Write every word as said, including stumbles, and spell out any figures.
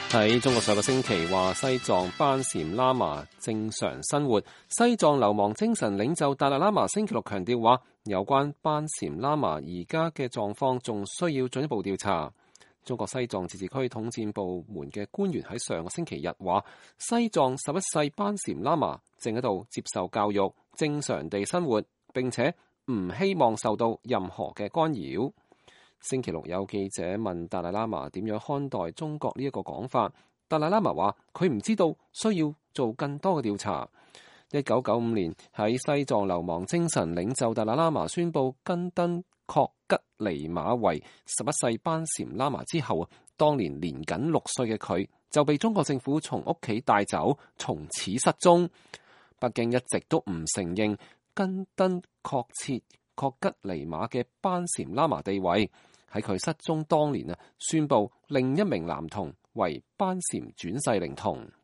喺中國上個星期話西藏班禪喇嘛正常生活，西藏流亡精神領袖達賴喇嘛星期六強調話，有關班禪喇嘛而家嘅狀況仲需要進一步調查。中國西藏自治區統戰部門嘅官員喺上個星期日話，西藏十一世班禪喇嘛正喺度接受教育，正常地生活，並且唔希望受到任何嘅干擾。星期六有記者問達賴喇嘛點樣看待中國呢一個講法，達賴喇嘛話佢唔知道，需要做更多嘅調查。一九九五年喺西藏流亡精神領袖達賴喇嘛宣布跟登確吉尼瑪為十一世班禪喇嘛之後，當年年僅六歲嘅佢就被中國政府從屋企帶走，從此失蹤。北京一直都唔承認跟登確切確吉尼瑪嘅班禪喇嘛地位。喺佢失蹤當年啊，宣布另一名男童為班禪轉世靈童。